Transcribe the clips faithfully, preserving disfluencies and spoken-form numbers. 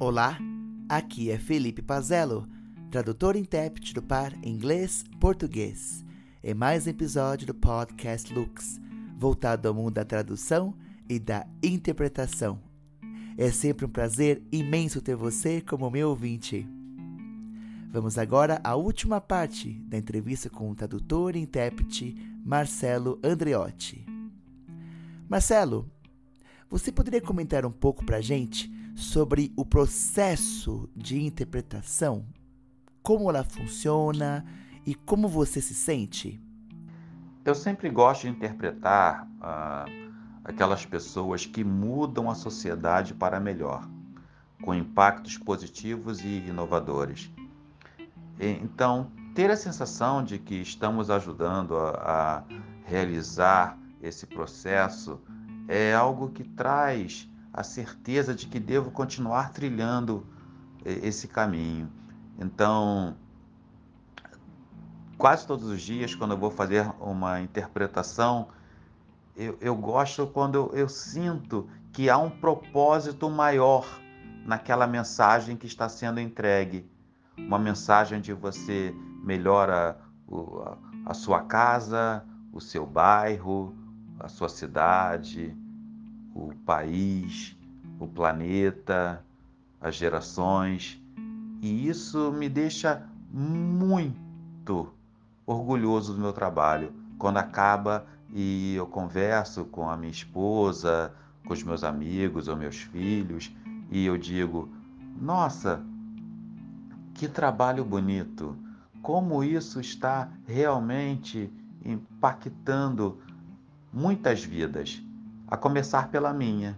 Olá, aqui é Felipe Pazello, tradutor e intérprete do par inglês-português, em mais um episódio do podcast Lux, voltado ao mundo da tradução e da interpretação. É sempre um prazer imenso ter você como meu ouvinte. Vamos agora à última parte da entrevista com o tradutor e intérprete Marcelo Andreotti. Marcelo, você poderia comentar um pouco para a gente sobre o processo de interpretação? Como ela funciona e como você se sente? Eu sempre gosto de interpretar ah, aquelas pessoas que mudam a sociedade para melhor, com impactos positivos e inovadores. E, então, ter a sensação de que estamos ajudando a, a realizar esse processo é algo que traz a certeza de que devo continuar trilhando esse caminho. Então, quase todos os dias, quando eu vou fazer uma interpretação, eu, eu gosto quando eu, eu sinto que há um propósito maior naquela mensagem que está sendo entregue. Uma mensagem onde você melhora o, a, a sua casa, o seu bairro, a sua cidade, o país, o planeta, as gerações. E isso me deixa muito orgulhoso do meu trabalho. Quando acaba e eu converso com a minha esposa, com os meus amigos ou meus filhos, e eu digo, nossa, que trabalho bonito! Como isso está realmente impactando muitas vidas, a começar pela minha.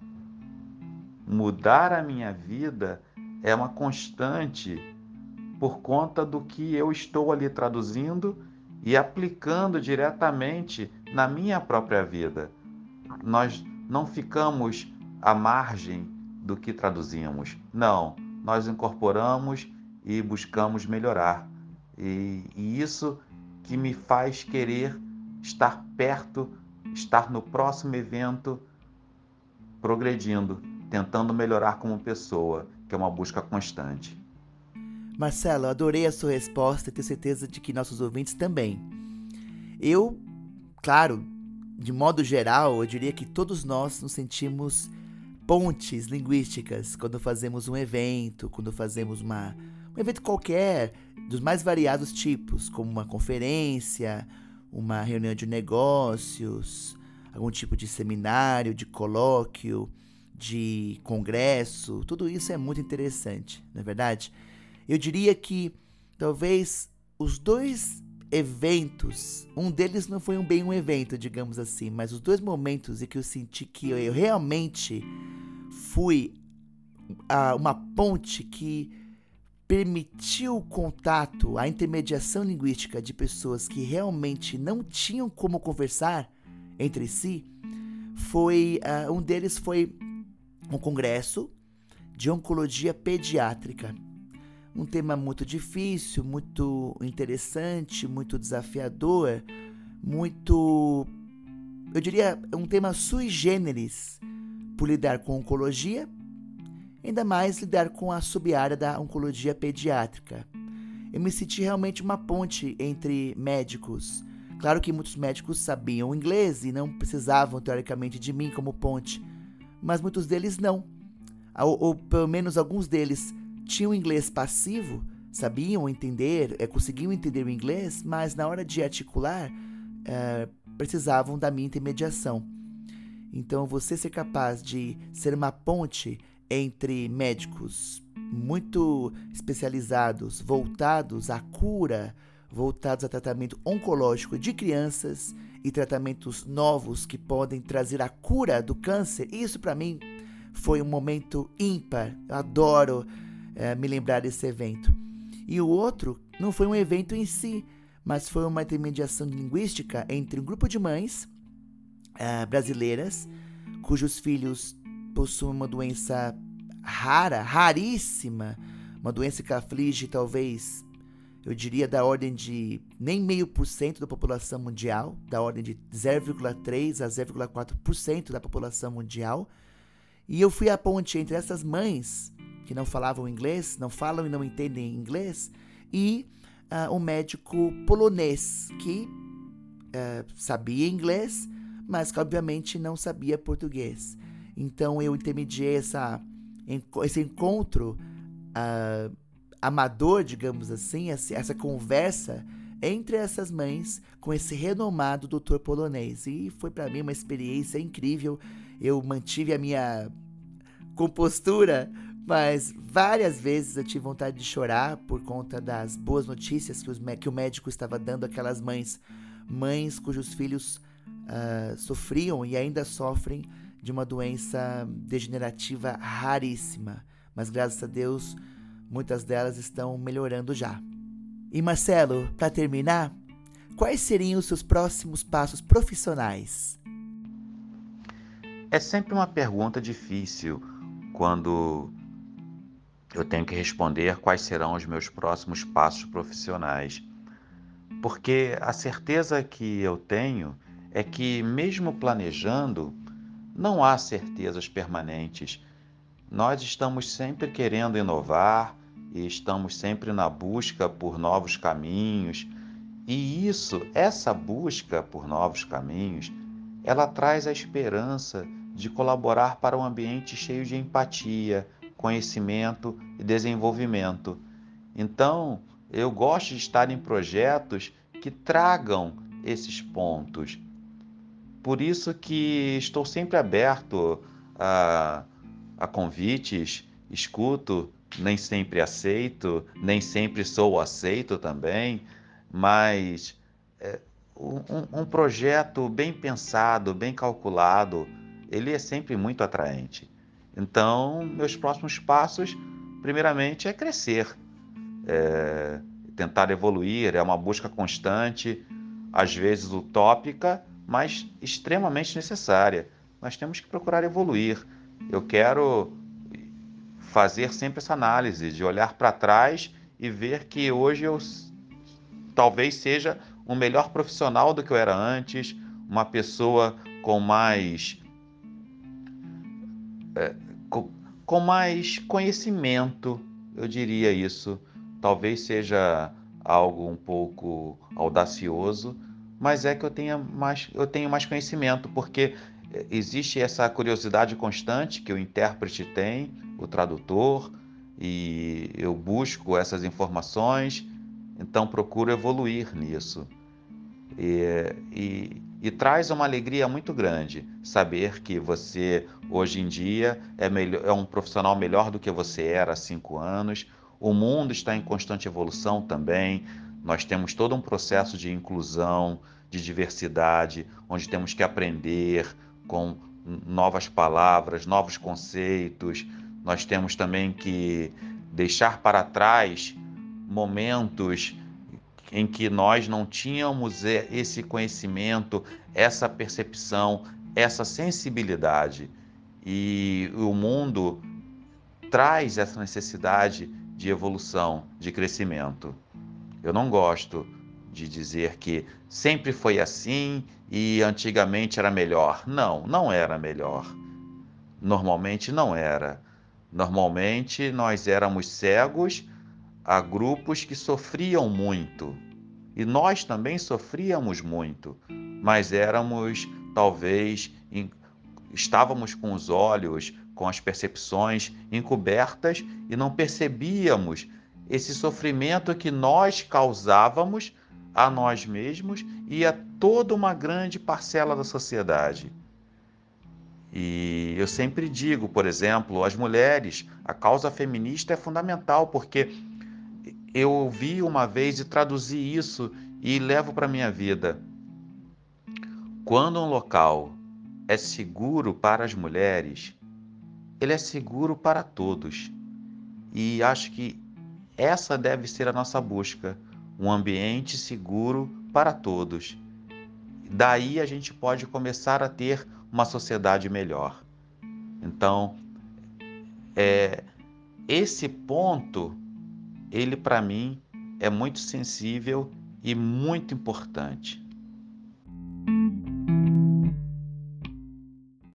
Mudar a minha vida é uma constante por conta do que eu estou ali traduzindo e aplicando diretamente na minha própria vida. Nós não ficamos à margem do que traduzimos. Não, nós incorporamos e buscamos melhorar. E, e isso que me faz querer estar perto, estar no próximo evento, progredindo, tentando melhorar como pessoa, que é uma busca constante. Marcelo, adorei a sua resposta e tenho certeza de que nossos ouvintes também. Eu, claro, de modo geral, eu diria que todos nós nos sentimos pontes linguísticas quando fazemos um evento, quando fazemos uma, um evento qualquer, dos mais variados tipos, como uma conferência, uma reunião de negócios, algum tipo de seminário, de colóquio, de congresso. Tudo isso é muito interessante, não é verdade? Eu diria que talvez os dois eventos, um deles não foi um, bem um evento, digamos assim, mas os dois momentos em que eu senti que eu realmente fui uh, uma ponte que permitiu o contato, a intermediação linguística de pessoas que realmente não tinham como conversar entre si, foi, uh, um deles foi um congresso de oncologia pediátrica. Um tema muito difícil, muito interessante, muito desafiador, muito, eu diria, um tema sui generis, por lidar com oncologia, ainda mais lidar com a sub-área da oncologia pediátrica. Eu me senti realmente uma ponte entre médicos. Claro que muitos médicos sabiam inglês e não precisavam, teoricamente, de mim como ponte, mas muitos deles não, ou, ou pelo menos alguns deles tinham inglês passivo, sabiam entender, é, conseguiam entender o inglês, mas na hora de articular, é, precisavam da minha intermediação. Então, você ser capaz de ser uma ponte entre médicos muito especializados, voltados à cura, voltados a tratamento oncológico de crianças e tratamentos novos que podem trazer a cura do câncer, isso para mim foi um momento ímpar. Eu adoro É, me lembrar desse evento. E o outro não foi um evento em si, mas foi uma intermediação linguística entre um grupo de mães é, brasileiras cujos filhos possuem uma doença rara, raríssima, uma doença que aflige talvez, eu diria, da ordem de nem meio por cento da população mundial, da ordem de zero vírgula três a zero vírgula quatro por cento da população mundial. E eu fui a ponte entre essas mães que não falavam inglês, não falam e não entendem inglês, e uh, um médico polonês que uh, sabia inglês, mas que obviamente não sabia português. Então eu intermediei essa, esse encontro uh, amador, digamos assim, essa conversa entre essas mães com esse renomado doutor polonês. E foi para mim uma experiência incrível. Eu mantive a minha compostura, mas várias vezes eu tive vontade de chorar por conta das boas notícias que, os, que o médico estava dando àquelas mães, mães cujos filhos uh, sofriam e ainda sofrem de uma doença degenerativa raríssima. Mas graças a Deus, muitas delas estão melhorando já. E Marcelo, para terminar, quais seriam os seus próximos passos profissionais? É sempre uma pergunta difícil quando eu tenho que responder quais serão os meus próximos passos profissionais. Porque a certeza que eu tenho é que, mesmo planejando, não há certezas permanentes. Nós estamos sempre querendo inovar e estamos sempre na busca por novos caminhos. E isso, essa busca por novos caminhos, ela traz a esperança de colaborar para um ambiente cheio de empatia, conhecimento e desenvolvimento. Então, eu gosto de estar em projetos que tragam esses pontos. Por isso que estou sempre aberto a, a convites, escuto, nem sempre aceito, nem sempre sou aceito também, mas é, um, um projeto bem pensado, bem calculado, ele é sempre muito atraente. Então, meus próximos passos, primeiramente, é crescer, é tentar evoluir, é uma busca constante, às vezes utópica, mas extremamente necessária. Nós temos que procurar evoluir. Eu quero fazer sempre essa análise, de olhar para trás e ver que hoje eu talvez seja um melhor profissional do que eu era antes, uma pessoa com mais, é, com, com mais conhecimento, eu diria isso. Talvez seja algo um pouco audacioso, mas é que eu tenha mais, eu tenho mais conhecimento, porque existe essa curiosidade constante que o intérprete tem, o tradutor, e eu busco essas informações, então procuro evoluir nisso. E, e, e traz uma alegria muito grande saber que você, hoje em dia, é, melhor, é um profissional melhor do que você era há cinco anos. O mundo está em constante evolução também. Nós temos todo um processo de inclusão, de diversidade, onde temos que aprender com novas palavras, novos conceitos. Nós temos também que deixar para trás momentos em que nós não tínhamos esse conhecimento, essa percepção, essa sensibilidade. E o mundo traz essa necessidade de evolução, de crescimento. Eu não gosto de dizer que sempre foi assim e antigamente era melhor. Não, não era melhor. Normalmente não era. Normalmente nós éramos cegos a grupos que sofriam muito. E nós também sofríamos muito, mas éramos, talvez, estávamos com os olhos, com as percepções encobertas e não percebíamos esse sofrimento que nós causávamos a nós mesmos e a toda uma grande parcela da sociedade. E eu sempre digo, por exemplo, as mulheres, a causa feminista é fundamental, porque eu ouvi uma vez e traduzi isso e levo para a minha vida. Quando um local é seguro para as mulheres, ele é seguro para todos. E acho que essa deve ser a nossa busca, um ambiente seguro para todos. Daí a gente pode começar a ter uma sociedade melhor. Então, é, esse ponto, ele para mim é muito sensível e muito importante.